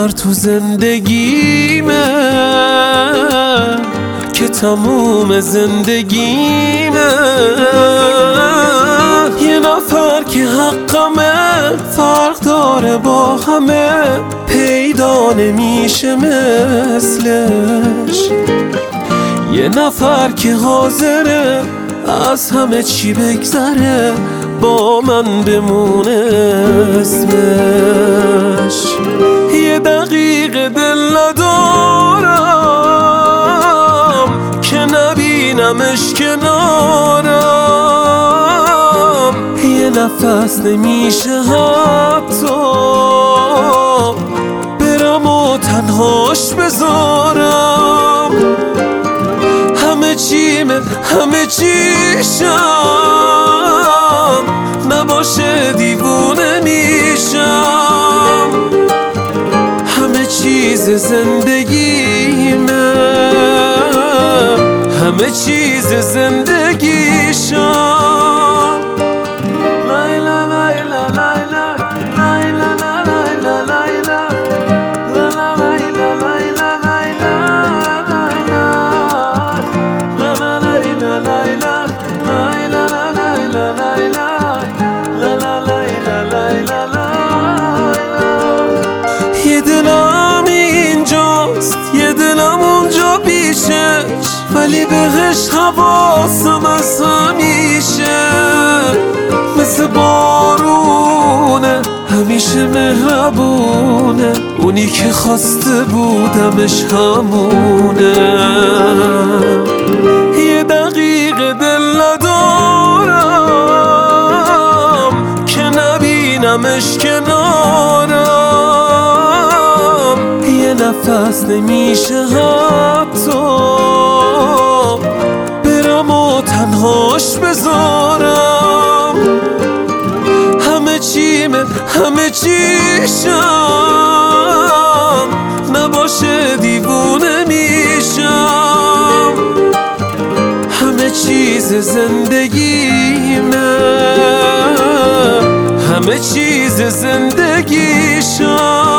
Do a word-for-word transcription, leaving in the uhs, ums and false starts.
نفر تو زندگیمه که تموم زندگیمه، یه نفر که حقمه فرق داره با همه، پیدا نمیشه مثلش. یه نفر که حاضره از همه چی بگذره، با من بمونه اسمش. یه دقیقه دل ندارم که نبینمش کنارم، یه نفس نمیشه حتی برم و تنهاش بذارم. همه چیمه همه چیشم، نباشه دیوونه میشم. همه چیز زندگیمه، همه چیز زندگیشم. لیلا لیلا لیلا لیلا لیلا لیلا یه دلم اینجاست یه دلم اونجا پیشش، ولی بهش حواسم از همیشه. مثل بارونه همیشه مهربونه، اونی که خواسته بودمش همونه. یه دقیقه دل ندارم که نبینمش کنارم، یه نفس نمیشه حتی برم و تنهاش بذارم. همه چیمه همه چیشم، نباشه دیوونه میشم. همه چیز زندگیمه، همه چیز زندگیشم.